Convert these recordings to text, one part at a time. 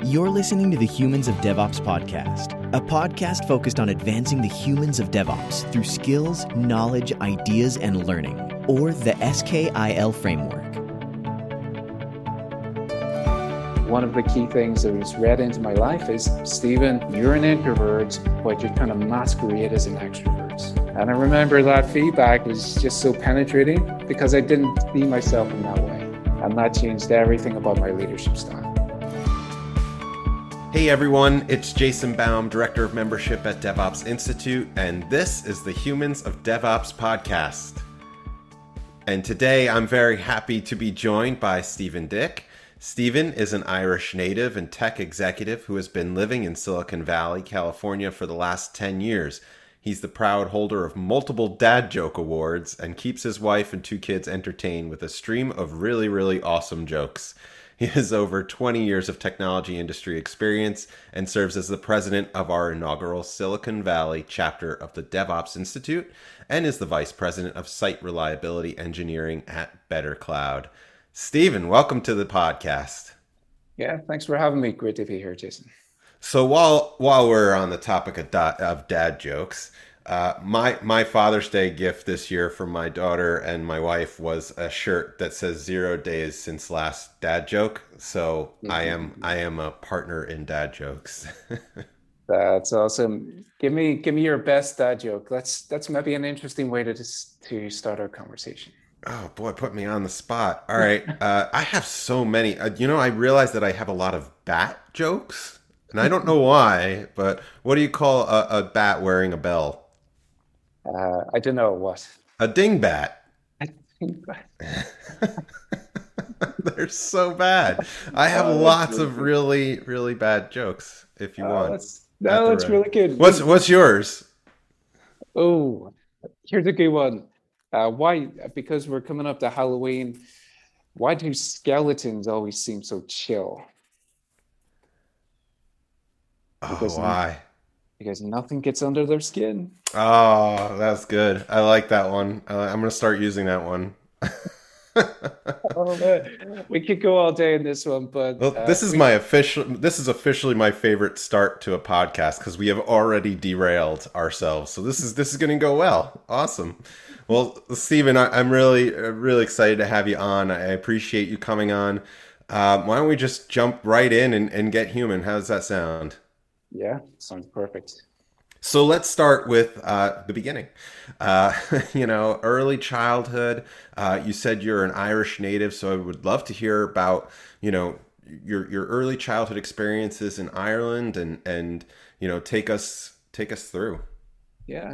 You're listening to the Humans of DevOps podcast, a podcast focused on advancing the humans of DevOps through skills, knowledge, ideas, and learning, or the SKIL framework. One of the key things that was read into my life is, Stephen, you're an introvert, but you're trying to masquerade as an extrovert. And I remember that feedback was just so penetrating because I didn't see myself in that way. And that changed everything about my leadership style. Hey everyone, it's Jason Baum, Director of Membership at DevOps Institute, and this is the Humans of DevOps podcast. And today I'm very happy to be joined by Stephen Dick. Stephen is an Irish native and tech executive who has been living in Silicon Valley, California for the last 10 years. He's the proud holder of multiple dad joke awards and keeps his wife and 2 kids entertained with a stream of really awesome jokes. He has over 20 years of technology industry experience and serves as the president of our inaugural Silicon Valley chapter of the DevOps Institute and is the vice president of site reliability engineering at Better Cloud. Stephen, welcome to the podcast. Yeah, thanks for having me. Great to be here, Jason. So while we're on the topic of dad jokes, my Father's Day gift this year from my daughter and my wife was a shirt that says 0 days since last dad joke. So I am a partner in dad jokes. That's awesome. Give me your best dad joke. That's maybe an interesting way to start our conversation. Oh boy, put me on the spot. All right. I have so many. I realize that I have a lot of bat jokes. And I don't know why, but what do you call a bat wearing a bell? I don't know what. A dingbat. A dingbat. They're so bad. I have lots of really bad jokes if you want. That's really good. What's yours? Oh, here's a good one. Why? Because we're coming up to Halloween. Why do skeletons always seem so chill? Why? Because nothing gets under their skin. Oh, that's good. I like that one. I'm going to start using that one. Oh, man. We could go all day in this one, but this is officially my favorite start to a podcast because we have already derailed ourselves. So this is going to go well. Awesome. Well, Stephen, I'm really excited to have you on. I appreciate you coming on. Why don't we just jump right in and get human? How does that sound? Yeah, sounds perfect. So let's start with the beginning. Early childhood. You said you're an Irish native, so I would love to hear about, your early childhood experiences in Ireland and take us through. Yeah,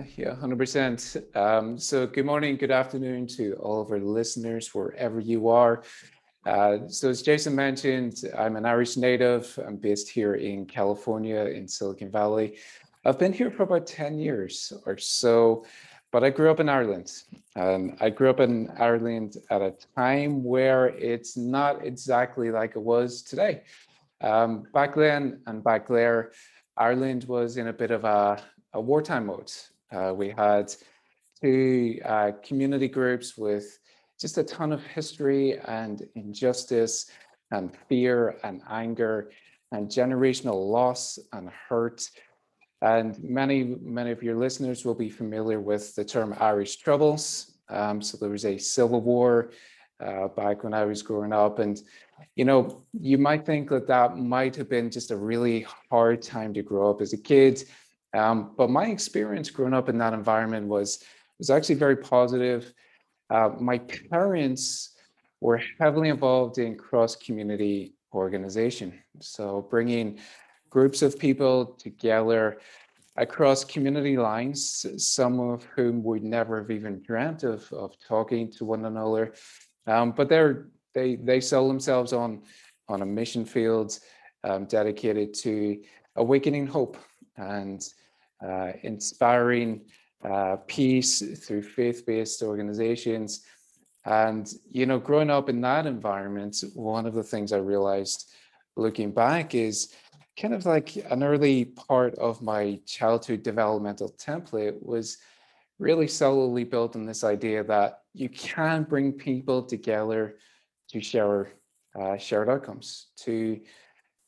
100%. So good morning, good afternoon to all of our listeners, wherever you are. So as Jason mentioned, I'm an Irish native. I'm based here in California, in Silicon Valley. I've been here for about 10 years or so, but I grew up in Ireland. I grew up in Ireland at a time where it's not exactly like it was today. Back then and back there, Ireland was in a bit of a wartime mode. We had 2 community groups with just a ton of history and injustice and fear and anger and generational loss and hurt. And many of your listeners will be familiar with the term Irish Troubles. So there was a civil war back when I was growing up. And, you might think that might have been just a really hard time to grow up as a kid. But my experience growing up in that environment was actually very positive. My parents were heavily involved in cross-community organization. So bringing groups of people together across community lines, some of whom would never have even dreamt of talking to one another. But they saw themselves on a mission field dedicated to awakening hope and inspiring peace through faith-based organizations. And, growing up in that environment, one of the things I realized looking back is kind of like an early part of my childhood developmental template was really solidly built on this idea that you can bring people together to share shared outcomes, to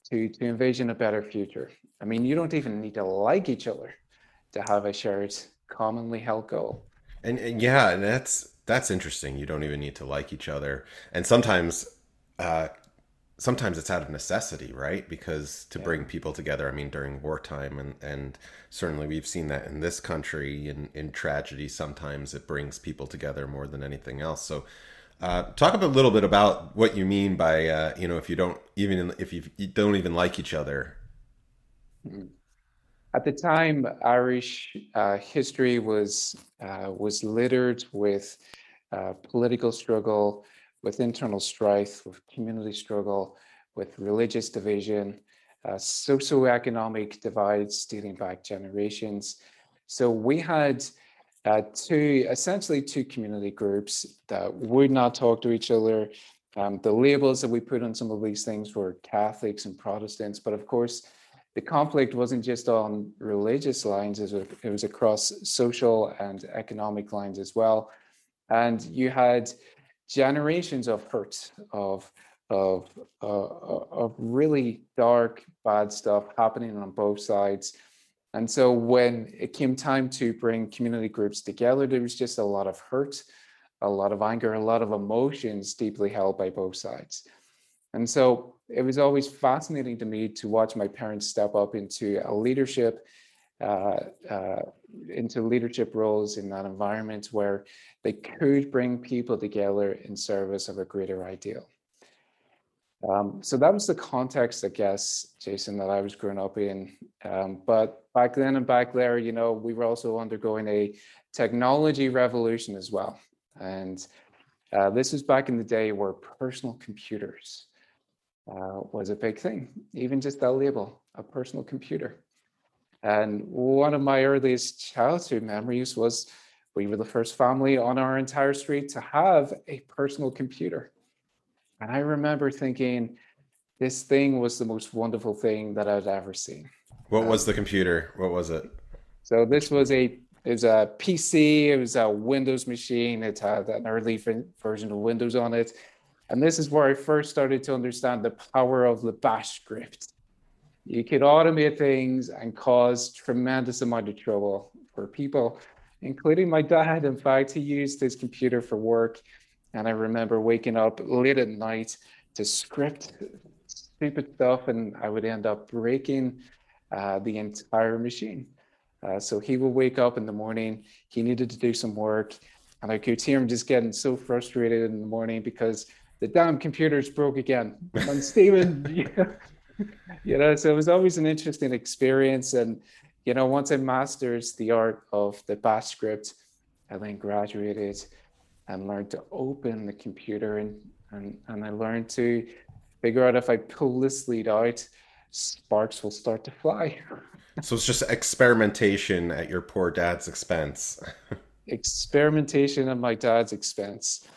to envision a better future. I mean, you don't even need to like each other to have a shared, commonly held goal. And yeah, and that's interesting. You don't even need to like each other, and uh, sometimes it's out of necessity, right? Because to Yeah. bring people together, I mean, during wartime, and certainly we've seen that in this country, in tragedy, sometimes it brings people together more than anything else. So, talk a little bit about what you mean by, if you don't even like each other. Mm. At the time, Irish history was littered with political struggle, with internal strife, with community struggle, with religious division, socioeconomic divides dating back generations. So we had essentially two community groups that would not talk to each other. The labels that we put on some of these things were Catholics and Protestants, but of course, the conflict wasn't just on religious lines, it was across social and economic lines as well. And you had generations of hurt, of really dark, bad stuff happening on both sides. And so when it came time to bring community groups together, there was just a lot of hurt, a lot of anger, a lot of emotions deeply held by both sides. And so it was always fascinating to me to watch my parents step up uh, uh, into leadership roles in that environment where they could bring people together in service of a greater ideal. So that was the context, I guess, Jason, that I was growing up in. But back then and back there, we were also undergoing a technology revolution as well. And this was back in the day where personal computers was a big thing, even just that label, a personal computer. And one of my earliest childhood memories was we were the first family on our entire street to have a personal computer. And I remember thinking this thing was the most wonderful thing that I'd ever seen. What was Um, the computer? What was it? so Which this was it was a PC, it was a Windows machine, it had an early version of Windows on it. And this is where I first started to understand the power of the bash script. You could automate things and cause tremendous amount of trouble for people, including my dad. In fact, he used his computer for work. And I remember waking up late at night to script stupid stuff, and I would end up breaking the entire machine. So he would wake up in the morning, he needed to do some work, and I could hear him just getting so frustrated in the morning because the damn computer's broke again. And Stephen, so it was always an interesting experience. And, once I mastered the art of the bash script, I then graduated and learned to open the computer and I learned to figure out if I pull this lead out, sparks will start to fly. So it's just experimentation at your poor dad's expense. Experimentation at my dad's expense.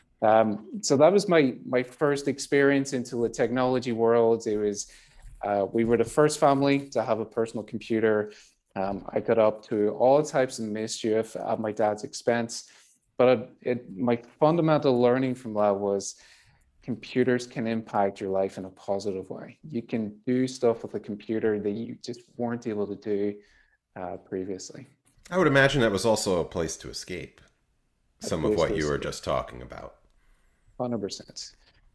So that was my first experience into the technology world. It was we were the first family to have a personal computer. I got up to all types of mischief at my dad's expense, but my fundamental learning from that was computers can impact your life in a positive way. You can do stuff with a computer that you just weren't able to do previously. I would imagine that was also a place to escape A some of place what to you were escape, just talking about. 100%.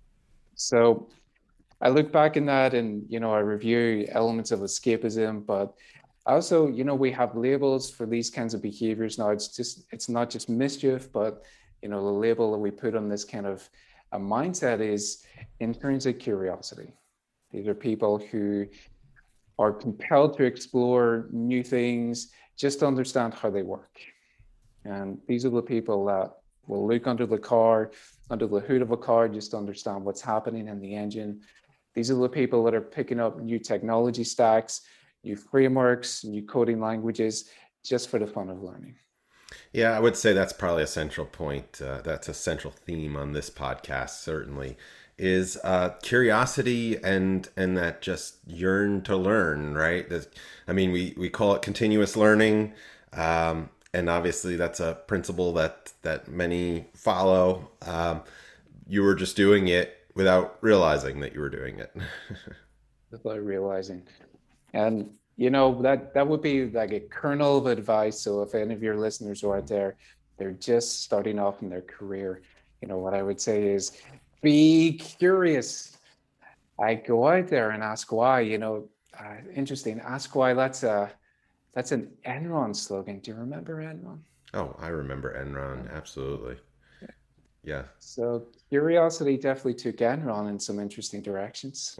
So I look back in that and, I review elements of escapism, but also, we have labels for these kinds of behaviors now. It's not just mischief, but, the label that we put on this kind of a mindset is intrinsic curiosity. These are people who are compelled to explore new things just to understand how they work. And these are the people that will look under the hood of a car, just to understand what's happening in the engine. These are the people that are picking up new technology stacks, new frameworks, new coding languages, just for the fun of learning. Yeah, I would say that's probably a central point. That's a central theme on this podcast, certainly, is curiosity and that just yearn to learn, right? We call it continuous learning. And obviously that's a principle that many follow. You were just doing it without realizing that you were doing it. without realizing. And that would be like a kernel of advice. So if any of your listeners are out there, they're just starting off in their career, what I would say is be curious. I go out there and ask why. Interesting. Ask why. That's an Enron slogan. Do you remember Enron? Oh, I remember Enron. Absolutely. Yeah. So curiosity definitely took Enron in some interesting directions.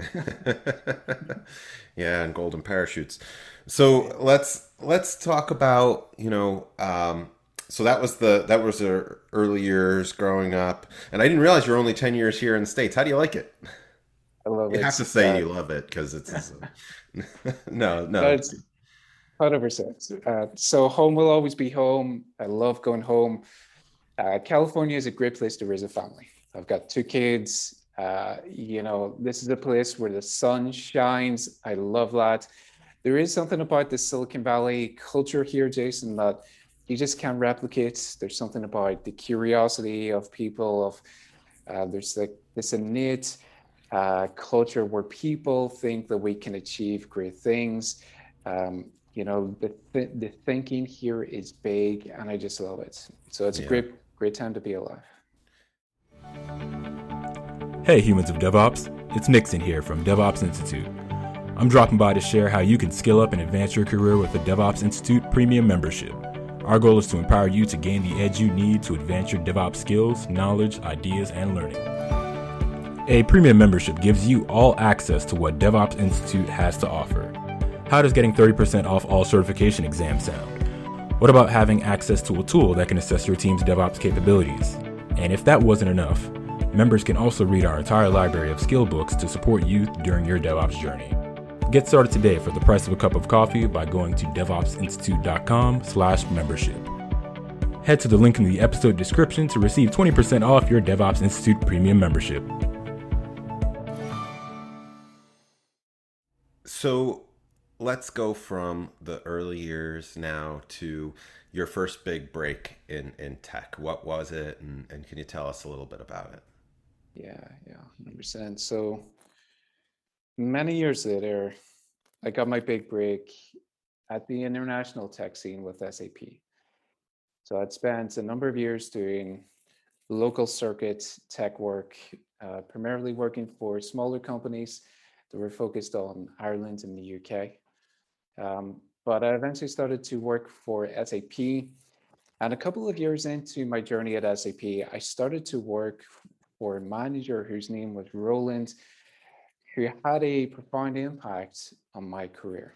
Yeah, and golden parachutes. So let's talk about, so that was the early years growing up. And I didn't realize you're only 10 years here in the States. How do you like it? I love You it. have to say you love it because it's no, no. It's 100%. So home will always be home. I love going home. California is a great place to raise a family. I've got two kids. This is a place where the sun shines. I love that. There is something about the Silicon Valley culture here, Jason, that you just can't replicate. There's something about the curiosity of people, there's like this innate culture where people think that we can achieve great things. The thinking here is big, and I just love it. So it's a great time to be alive. Hey, humans of DevOps, it's Nixon here from DevOps Institute. I'm dropping by to share how you can skill up and advance your career with the DevOps Institute Premium membership. Our goal is to empower you to gain the edge you need to advance your DevOps skills, knowledge, ideas, and learning. A premium membership gives you all access to what DevOps Institute has to offer. How does getting 30% off all certification exams sound? What about having access to a tool that can assess your team's DevOps capabilities? And if that wasn't enough, members can also read our entire library of skill books to support you during your DevOps journey. Get started today for the price of a cup of coffee by going to devopsinstitute.com/membership. Head to the link in the episode description to receive 20% off your DevOps Institute Premium membership. So let's go from the early years now to your first big break in tech. What was it, and can you tell us a little bit about it? Yeah, 100%. So many years later, I got my big break at the international tech scene with SAP. So I'd spent a number of years doing local circuit tech work, primarily working for smaller companies that were focused on Ireland and the UK. But I eventually started to work for SAP. And a couple of years into my journey at SAP, I started to work for a manager whose name was Roland, who had a profound impact on my career.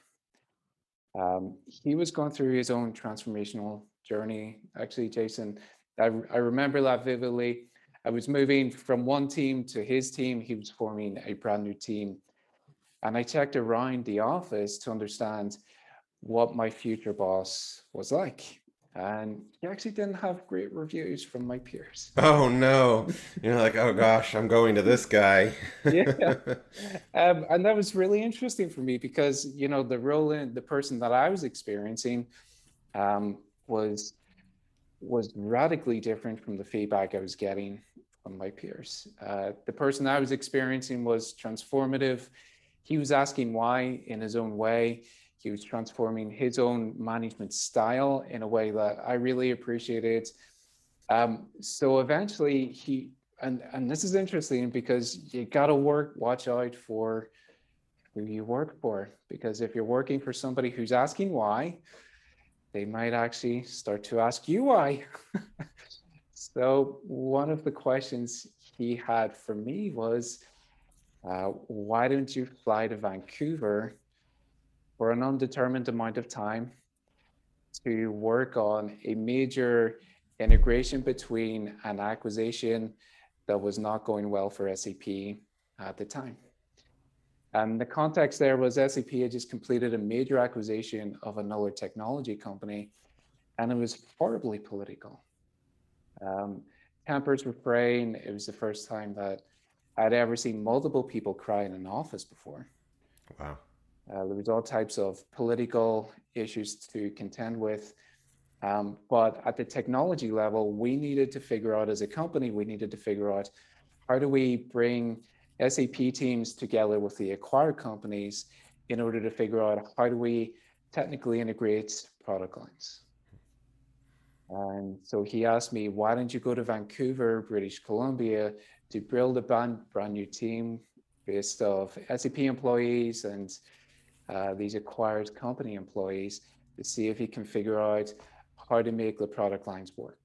He was going through his own transformational journey. Actually, Jason, I remember that vividly. I was moving from one team to his team. He was forming a brand new team. And I checked around the office to understand what my future boss was like. And he actually didn't have great reviews from my peers. Oh no. You're like, oh gosh, I'm going to this guy. Yeah. And that was really interesting for me because, the role in the person that I was experiencing was radically different from the feedback I was getting from my peers. The person I was experiencing was transformative. He was asking why in his own way. He was transforming his own management style in a way that I really appreciated. So eventually and this is interesting because you got to watch out for who you work for, because if you're working for somebody who's asking why, they might actually start to ask you why. So one of the questions he had for me was, why don't you fly to Vancouver for an undetermined amount of time to work on a major integration between an acquisition that was not going well for SAP at the time? And the context there was SAP had just completed a major acquisition of another technology company, and it was horribly political. Tempers were fraying. It was the first time that I'd ever seen multiple people cry in an office before. Wow. There was all types of political issues to contend with. But at the technology level, we needed to figure out as a company, we needed to figure out how do we bring SAP teams together with the acquired companies in order to figure out how do we technically integrate product lines. And so he asked me, why don't you go to Vancouver, British Columbia, to build a brand new team based of SAP employees and these acquired company employees to see if he can figure out how to make the product lines work.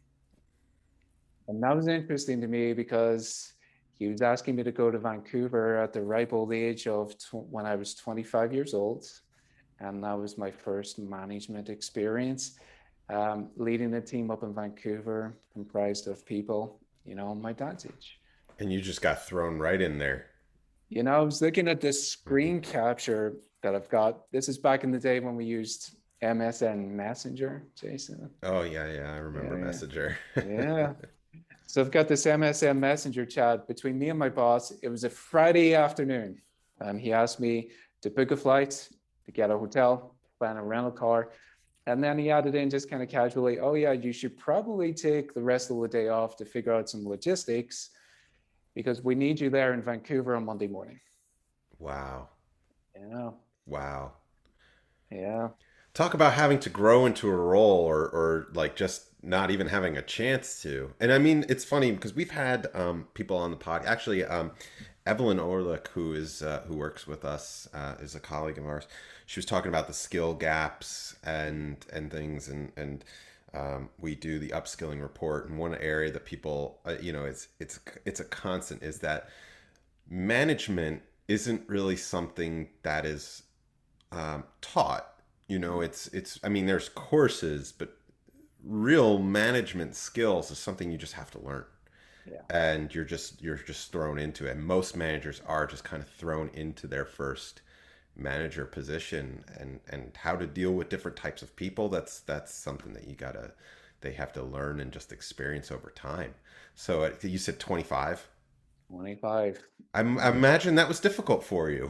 And that was interesting to me because he was asking me to go to Vancouver at the ripe old age of when I was 25 years old. And that was my first management experience, leading a team up in Vancouver comprised of people, my dad's age. And you just got thrown right in there. I was looking at this screen capture that I've got. This is back in the day when we used MSN Messenger, Jason. Oh, yeah, I remember Messenger. Yeah. So I've got this MSN Messenger chat between me and my boss. It was a Friday afternoon. He asked me to book a flight, to get a hotel, plan a rental car. And then he added in just kind of casually, oh yeah, you should probably take the rest of the day off to figure out some logistics because we need you there in Vancouver on Monday morning. Wow. Yeah. Wow. Yeah. Talk about having to grow into a role or like just not even having a chance to. And I mean, it's funny because we've had people on the pod. Actually, Evelyn Orlick, who works with us, is a colleague of ours. She was talking about the skill gaps and things, and we do the upskilling report. And one area that people, it's a constant is that management isn't really something that is taught. I mean, there's courses, but real management skills is something you just have to learn. Yeah. And you're just thrown into it. And most managers are just kind of thrown into their first manager position, and how to deal with different types of people. That's something that they have to learn and just experience over time. So you said 25? 25. I imagine that was difficult for you.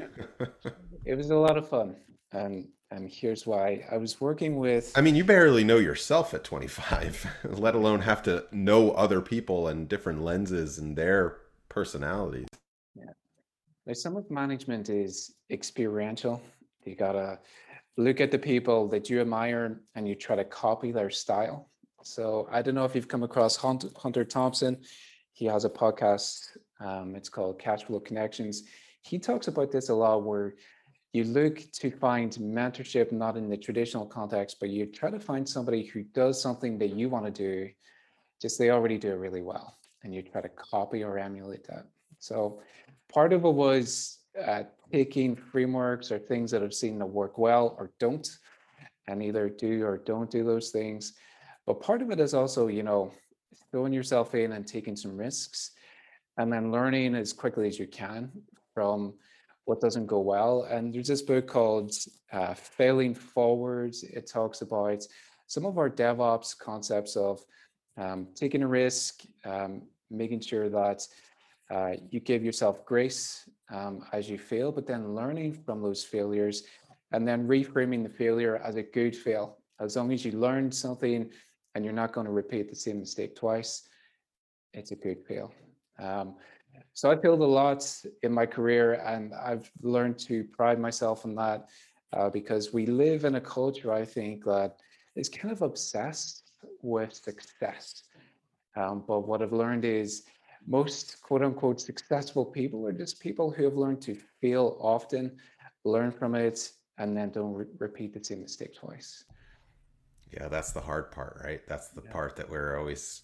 It was a lot of fun. And here's why. I was working with... I mean, you barely know yourself at 25, let alone have to know other people and different lenses and their personalities. Yeah. Like some of management is experiential. You got to look at the people that you admire and you try to copy their style. So I don't know if you've come across Hunter Thompson. He has a podcast. It's called Cash Flow Connections. He talks about this a lot, where you look to find mentorship, not in the traditional context, but you try to find somebody who does something that you want to do, just they already do it really well. And you try to copy or emulate that. So part of it was taking frameworks or things that I've seen that work well or don't, and either do or don't do those things. But part of it is also, throwing yourself in and taking some risks, and then learning as quickly as you can from what doesn't go well. And there's this book called Failing Forward. It talks about some of our DevOps concepts of taking a risk, making sure that you give yourself grace as you fail, but then learning from those failures and then reframing the failure as a good fail. As long as you learned something and you're not going to repeat the same mistake twice, it's a good fail. So I failed a lot in my career, and I've learned to pride myself on that because we live in a culture, I think, that is kind of obsessed with success. But what I've learned is most quote unquote successful people are just people who have learned to fail often, learn from it, and then don't repeat the same mistake twice. Yeah, that's the hard part, right? That's the part that we're always,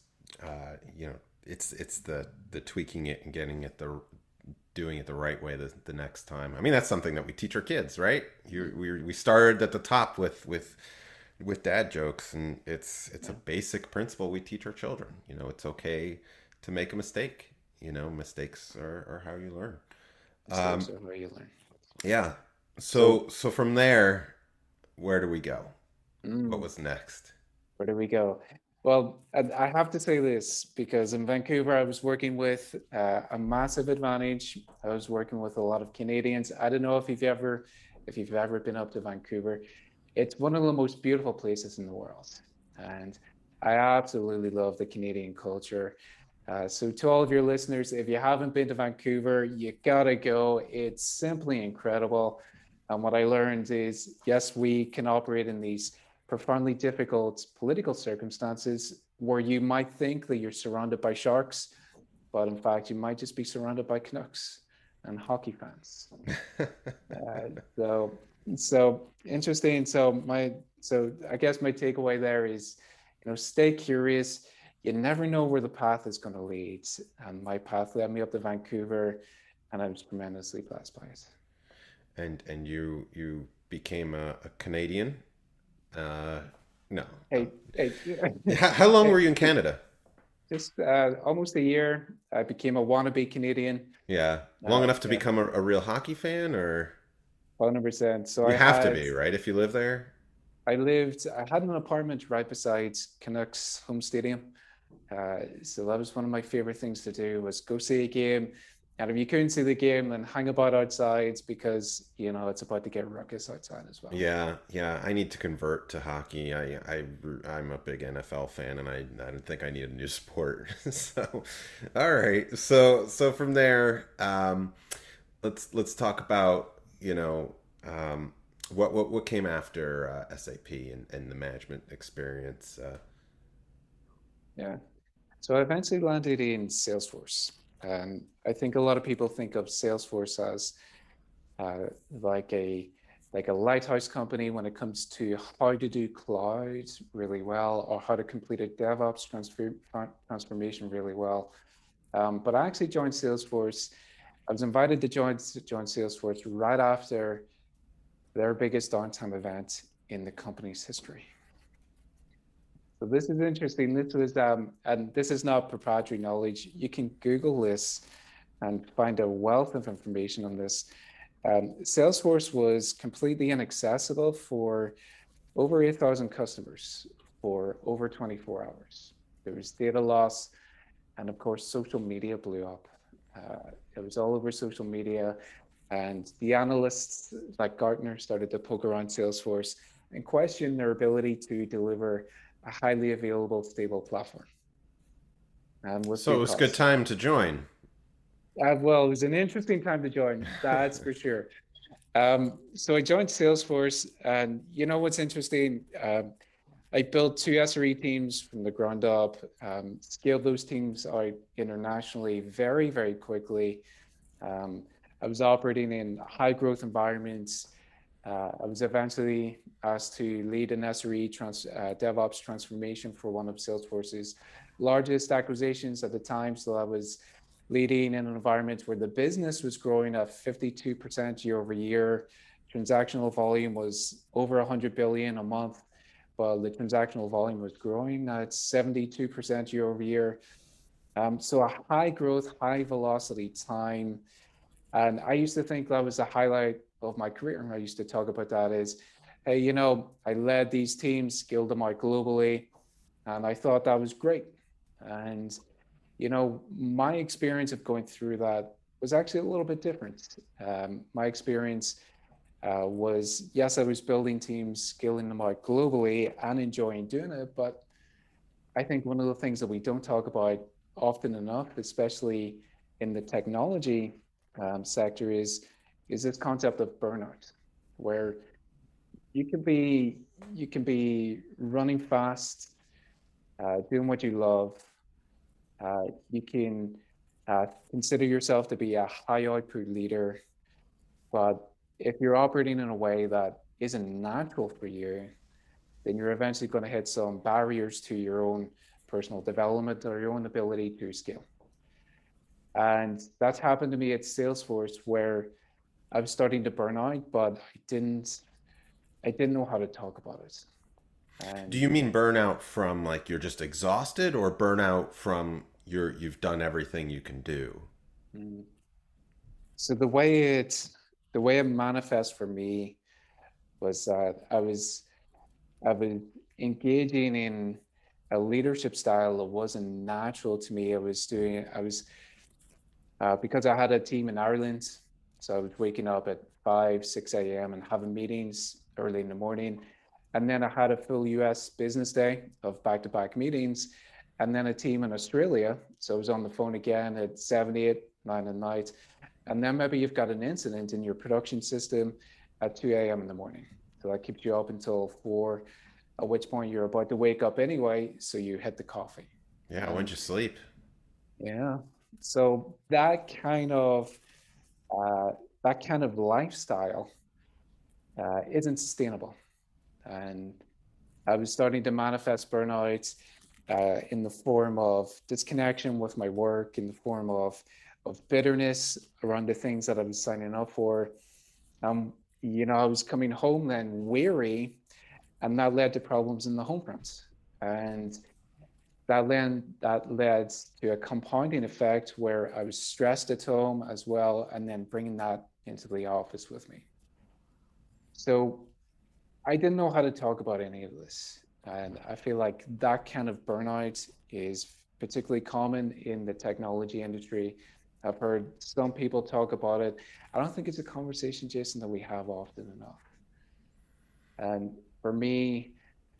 it's the tweaking it and doing it the right way the next time. I mean, that's something that we teach our kids, right? We started at the top with dad jokes, and it's a basic principle we teach our children. It's okay to make a mistake. Mistakes are how you learn. Mistakes are how you learn. Yeah. So from there, where do we go? What was next? Where do we go? Well, I have to say this because in Vancouver, I was working with a massive advantage. I was working with a lot of Canadians. I don't know if you've ever been up to Vancouver. It's one of the most beautiful places in the world. And I absolutely love the Canadian culture. So to all of your listeners, if you haven't been to Vancouver, you gotta go. It's simply incredible. And what I learned is, yes, we can operate in these profoundly difficult political circumstances where you might think that you're surrounded by sharks, but in fact, you might just be surrounded by Canucks and hockey fans. So interesting. So I guess my takeaway there is, stay curious. You never know where the path is going to lead. And my path led me up to Vancouver, and I was tremendously blessed by it. And you became a Canadian? No. Hey. How long were you in Canada? Just almost a year. I became a wannabe Canadian. Yeah, long enough to become a real hockey fan, or 100%. So you have to be, right, if you live there? I had an apartment right beside Canucks home stadium. So that was one of my favorite things to do, was go see a game. And if you couldn't see the game, then hang about outside, because, it's about to get ruckus outside as well. Yeah. I need to convert to hockey. I'm a big NFL fan, and I don't think I need a new sport. So, all right. So from there, let's talk about, what came after SAP and the management experience. Yeah. So I eventually landed in Salesforce. And I think a lot of people think of Salesforce as like a lighthouse company when it comes to how to do cloud really well, or how to complete a DevOps transformation really well. But I actually joined Salesforce. I was invited to join Salesforce right after their biggest downtime event in the company's history. So this is interesting. This was, and this is not proprietary knowledge. You can Google this and find a wealth of information on this. Salesforce was completely inaccessible for over 8,000 customers for over 24 hours. There was data loss, and of course, social media blew up. It was all over social media, and the analysts like Gartner started to poke around Salesforce and question their ability to deliver a highly available, stable platform. So it was a good time to join. Well, it was an interesting time to join, that's for sure. So I joined Salesforce, and what's interesting, I built 2 SRE teams from the ground up, scaled those teams out internationally very, very quickly. I was operating in high growth environments. I was eventually asked to lead an SRE DevOps transformation for one of Salesforce's largest acquisitions at the time. So I was leading in an environment where the business was growing at 52% year over year. Transactional volume was over 100 billion a month, while the transactional volume was growing at 72% year over year. So a high growth, high velocity time. And I used to think that was the highlight of my career. And I used to talk about that as, hey, I led these teams, scaled them out globally, and I thought that was great. And, my experience of going through that was actually a little bit different. My experience was, yes, I was building teams, scaling them out globally and enjoying doing it. But I think one of the things that we don't talk about often enough, especially in the technology sector, is this concept of burnout, where you can be running fast, doing what you love. You can consider yourself to be a high output leader, but if you're operating in a way that isn't natural for you, then you're eventually going to hit some barriers to your own personal development or your own ability to scale. And that's happened to me at Salesforce, where I was starting to burn out, but I didn't know how to talk about it. And do you mean burnout from like you're just exhausted, or burnout from you've done everything you can do? So the way it manifests for me was that I was engaging in a leadership style that wasn't natural to me. Because I had a team in Ireland, so I was waking up at 5, 6 a.m. and having meetings early in the morning. And then I had a full US business day of back-to-back meetings. and then a team in Australia. So I was on the phone again at 7, 8, 9 at night. And then maybe you've got an incident in your production system at 2 a.m. in the morning. So that keeps you up until 4, at which point you're about to wake up anyway. So you hit the coffee. Yeah, when'd you sleep? Yeah. So that kind of lifestyle isn't sustainable. And I was starting to manifest burnout in the form of disconnection with my work, in the form of bitterness around the things that I was signing up for. I was coming home then weary, and that led to problems in the home front. And that led to a compounding effect where I was stressed at home as well, and then bringing that into the office with me. So I didn't know how to talk about any of this. And I feel like that kind of burnout is particularly common in the technology industry. I've heard some people talk about it. I don't think it's a conversation, Jason, that we have often enough. And for me,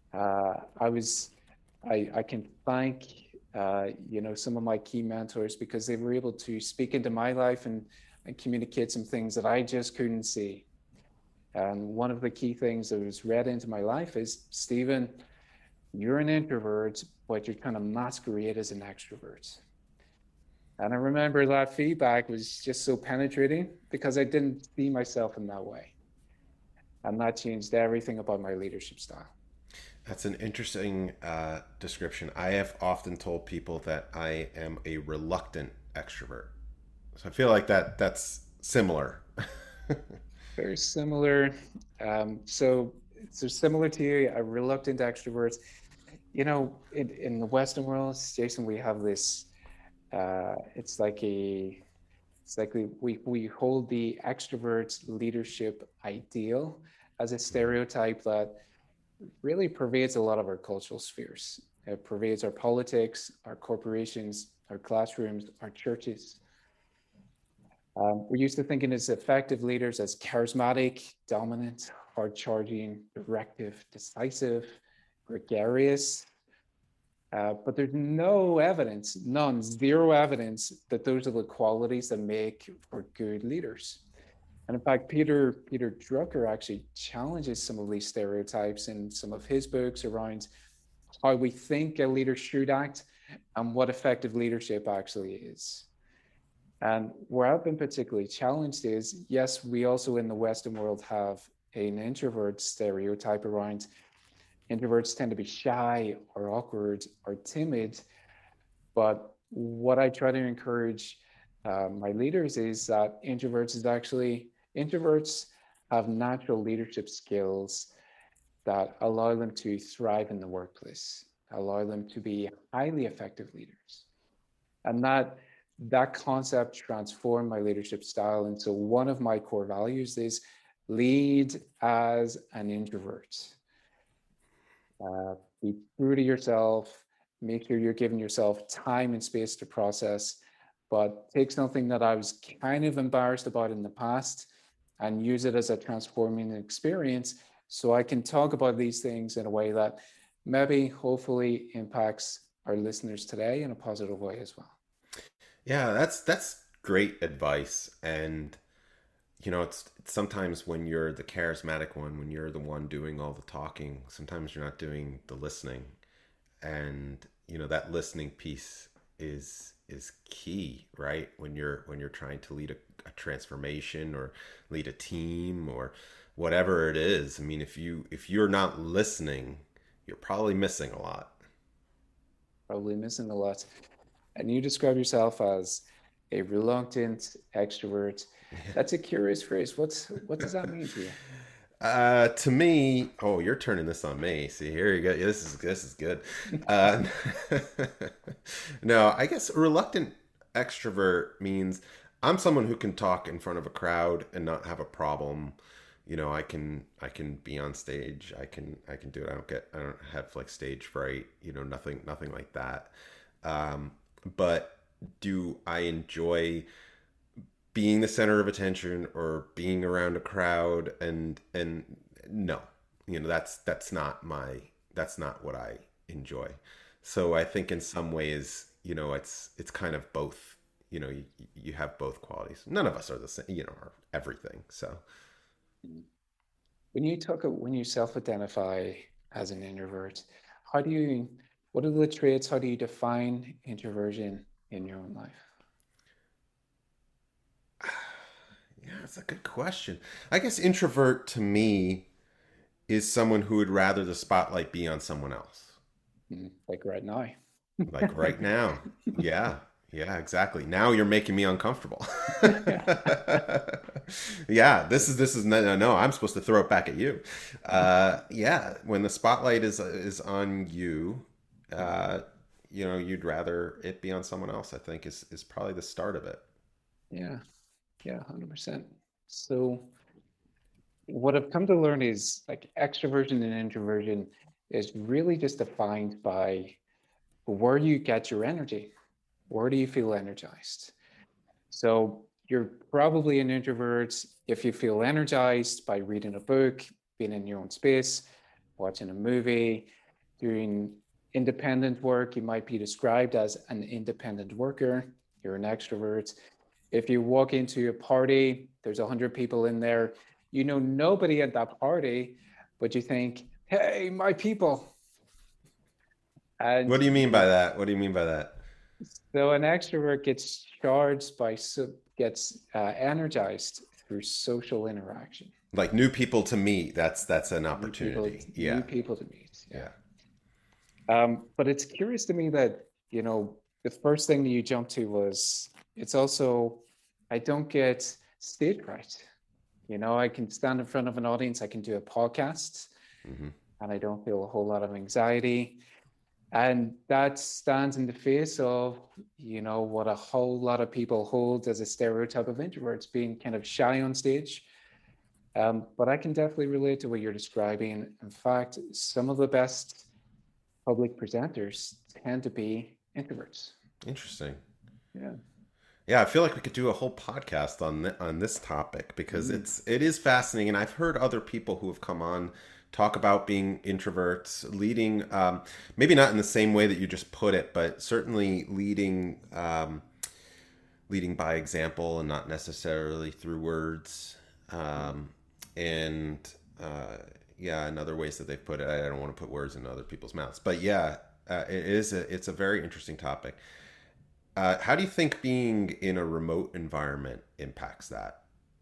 I can thank some of my key mentors, because they were able to speak into my life and communicate some things that I just couldn't see. And one of the key things that was read into my life is, Stephen, you're an introvert, but you're trying to masquerade as an extrovert. And I remember that feedback was just so penetrating, because I didn't see myself in that way. And that changed everything about my leadership style. That's an interesting description. I have often told people that I am a reluctant extrovert. So I feel like that's similar. Very similar. So similar to you, a reluctant extrovert. In the Western world, Jason, we have this. It's like we hold the extrovert leadership ideal as a stereotype that really pervades a lot of our cultural spheres. It pervades our politics, our corporations, our classrooms, our churches. We're used to thinking as effective leaders as charismatic, dominant, hard-charging, directive, decisive, gregarious. But there's no evidence, zero evidence that those are the qualities that make for good leaders. And in fact, Peter Drucker actually challenges some of these stereotypes in some of his books around how we think a leader should act and what effective leadership actually is. And where I've been particularly challenged is, yes, we also in the Western world have an introvert stereotype around. Introverts tend to be shy or awkward or timid. But what I try to encourage my leaders is that introverts have natural leadership skills that allow them to thrive in the workplace, allow them to be highly effective leaders. And that concept transformed my leadership style. And so one of my core values is lead as an introvert. Be true to yourself, make sure you're giving yourself time and space to process, but take something that I was kind of embarrassed about in the past and use it as a transforming experience, so I can talk about these things in a way that maybe hopefully impacts our listeners today in a positive way as well. Yeah, that's great advice. And it's sometimes when you're the charismatic one, when you're the one doing all the talking, sometimes you're not doing the listening. And that listening piece is key, right? When you're trying to lead a transformation or lead a team or whatever it is. I mean, if you're not listening, you're probably missing a lot. And you describe yourself as a reluctant extrovert. That's a curious phrase. What does that mean to you? To me, you're turning this on me. See, here you go. Yeah, this is good. No, I guess a reluctant extrovert means I'm someone who can talk in front of a crowd and not have a problem. I can be on stage. I can do it. I don't have like stage fright. Nothing like that. But do I enjoy being the center of attention or being around a crowd? And no, that's not what I enjoy. So I think in some ways, it's kind of both. You have both qualities. None of us are the same, are everything. So When you self-identify as an introvert, what are the traits, how do you define introversion in your own life? yeah, that's a good question. I guess introvert to me is someone who would rather the spotlight be on someone else. Like right now. Like right now. Yeah. Yeah, exactly. Now you're making me uncomfortable. Yeah, this is no, I'm supposed to throw it back at you. Yeah, when the spotlight is on you, you'd rather it be on someone else, I think is probably the start of it. Yeah, yeah, 100%. So what I've come to learn is like extroversion and introversion is really just defined by where you get your energy. Where do you feel energized? So you're probably an introvert if you feel energized by reading a book, being in your own space, watching a movie, doing independent work. You might be described as an independent worker. You're an extrovert. If you walk into a party, there's 100 people in there. You know nobody at that party, but you think, hey, my people. And What do you mean by that? What do you mean by that? so an extrovert gets charged gets energized through social interaction. Like new people to meet, that's an opportunity. Yeah. New people to meet. Yeah. Yeah. But it's curious to me that, the first thing that you jumped to was it's also, I don't get stage fright. I can stand in front of an audience, I can do a podcast, and I don't feel a whole lot of anxiety. And that stands in the face of, what a whole lot of people hold as a stereotype of introverts, being kind of shy on stage. But I can definitely relate to what you're describing. In fact, some of the best public presenters tend to be introverts. Interesting. Yeah. Yeah, I feel like we could do a whole podcast on this topic because it is fascinating, and I've heard other people who have come on talk about being introverts, leading, maybe not in the same way that you just put it, but certainly leading by example and not necessarily through words, and yeah, in other ways that they've put it. I don't want to put words in other people's mouths, but yeah, it's a very interesting topic. How do you think being in a remote environment impacts that?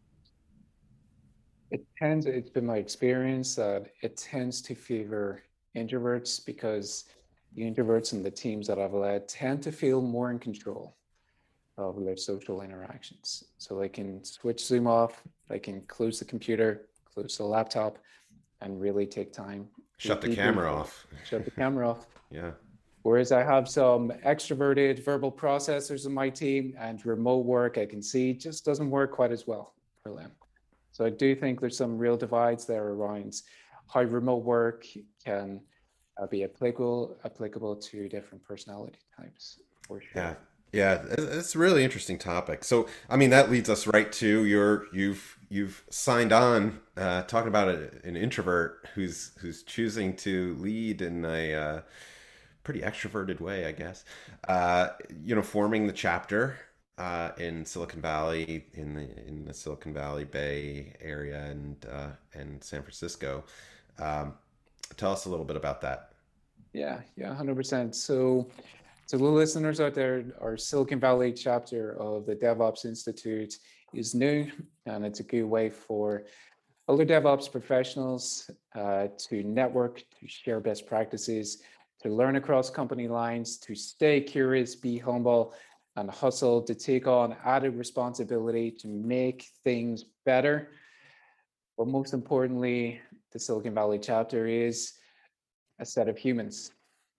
It's been my experience that it tends to favor introverts because the introverts and the teams that I've led tend to feel more in control of their social interactions. So they can switch Zoom off, they can close the computer, close the laptop, and really take time. Shut the camera off. Shut the camera off. Yeah. Whereas I have some extroverted verbal processors in my team, and remote work, I can see just doesn't work quite as well for them. So I do think there's some real divides there around how remote work can be applicable to different personality types, for sure. Yeah. Yeah, it's a really interesting topic. So, I mean, that leads us right to you've signed on talking about an introvert who's choosing to lead in a pretty extroverted way, I guess. Forming the chapter in Silicon Valley, in the Silicon Valley Bay area, and San Francisco. Tell us a little bit about that. Yeah, 100%. So the listeners out there, our Silicon Valley chapter of the DevOps Institute is new, and it's a good way for other DevOps professionals to network, to share best practices, to learn across company lines, to stay curious, be humble, and hustle to take on added responsibility to make things better. But most importantly, the Silicon Valley chapter is a set of humans.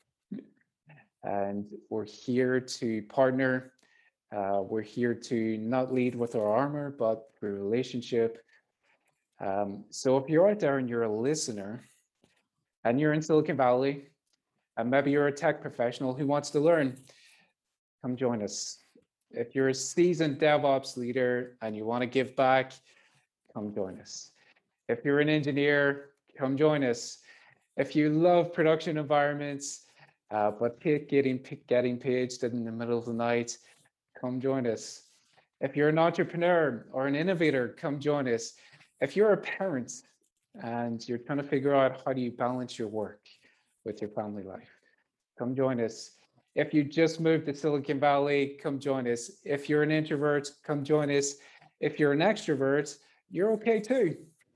And we're here to partner. We're here to not lead with our armor, but through relationship. So if you're out there and you're a listener and you're in Silicon Valley, and maybe you're a tech professional who wants to learn, come join us. If you're a seasoned DevOps leader and you want to give back, come join us. If you're an engineer, come join us. If you love production environments but getting paged in the middle of the night, come join us. If you're an entrepreneur or an innovator, come join us. If you're a parent and you're trying to figure out how do you balance your work with your family life, come join us. If you just moved to Silicon Valley, come join us. If you're an introvert, come join us. If you're an extrovert, you're okay too.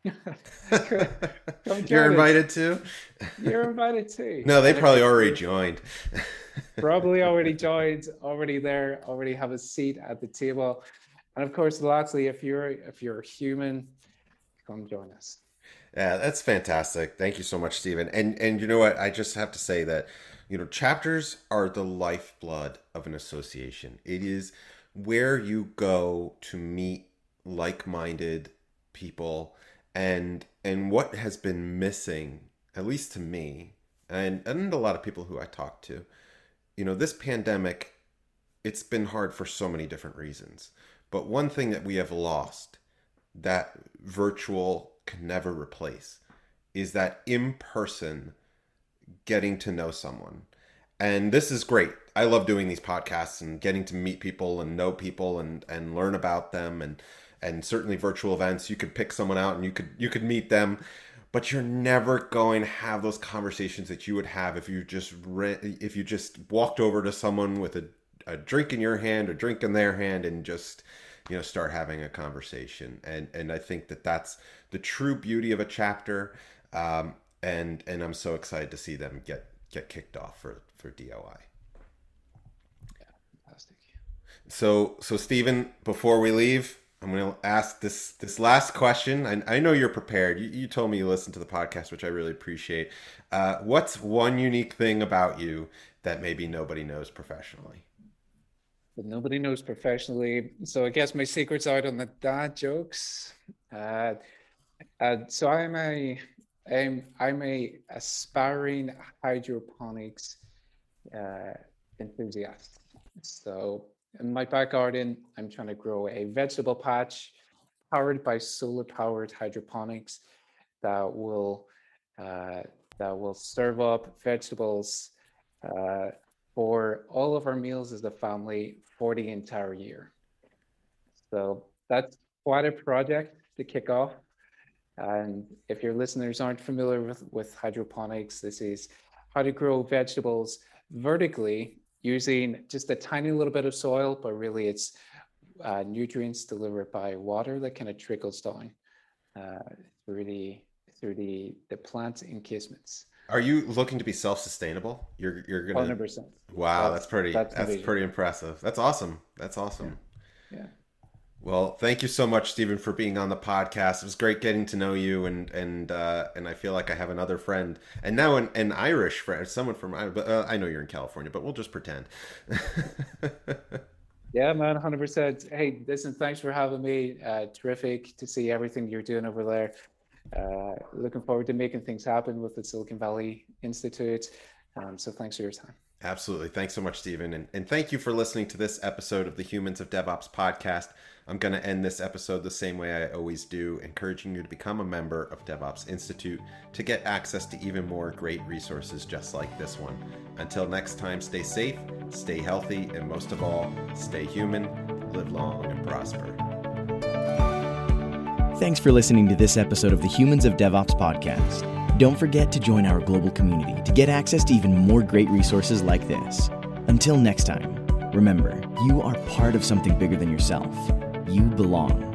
You're invited too? You're invited too. No, they probably already joined. Probably already joined, already there, already have a seat at the table. And of course, lastly, if you're human, come join us. Yeah, that's fantastic. Thank you so much, Stephen. And you know what? I just have to say that, chapters are the lifeblood of an association. It is where you go to meet like-minded people, and what has been missing, at least to me, and a lot of people who I talk to, this pandemic, it's been hard for so many different reasons. But one thing that we have lost that virtual can never replace is that in-person getting to know someone. And this is great. I love doing these podcasts and getting to meet people and know people and learn about them, and certainly virtual events, you could pick someone out and you could meet them, but you're never going to have those conversations that you would have if you just walked over to someone with a drink in your hand or drink in their hand and just start having a conversation. And I think that's the true beauty of a chapter. And I'm so excited to see them get kicked off for DOI. Yeah, fantastic. So Stephen, before we leave, I'm going to ask this last question. I know you're prepared. You told me you listened to the podcast, which I really appreciate. What's one unique thing about you that maybe nobody knows professionally? That nobody knows professionally. So I guess my secret's out on the dad jokes. So I'm a aspiring hydroponics enthusiast. So in my back garden, I'm trying to grow a vegetable patch powered by solar-powered hydroponics that will serve up vegetables for all of our meals as a family for the entire year. So that's quite a project to kick off. And if your listeners aren't familiar with hydroponics, this is how to grow vegetables vertically using just a tiny little bit of soil, but really it's nutrients delivered by water that kind of trickles down through the plant encasements. Are you looking to be self-sustainable? You're gonna 100%. Wow, that's pretty impressive. That's awesome. Yeah. Well, thank you so much, Stephen, for being on the podcast. It was great getting to know you, and I feel like I have another friend, and now an Irish friend, someone from Ireland. But I know you're in California, but we'll just pretend. Yeah, man, 100%. Hey, listen, thanks for having me. Terrific to see everything you're doing over there. Looking forward to making things happen with the Silicon Valley Institute. So thanks for your time. Absolutely. Thanks so much, Stephen. And thank you for listening to this episode of the Humans of DevOps podcast. I'm going to end this episode the same way I always do, encouraging you to become a member of DevOps Institute to get access to even more great resources just like this one. Until next time, stay safe, stay healthy, and most of all, stay human, live long, and prosper. Thanks for listening to this episode of the Humans of DevOps podcast. Don't forget to join our global community to get access to even more great resources like this. Until next time, remember, you are part of something bigger than yourself. You belong.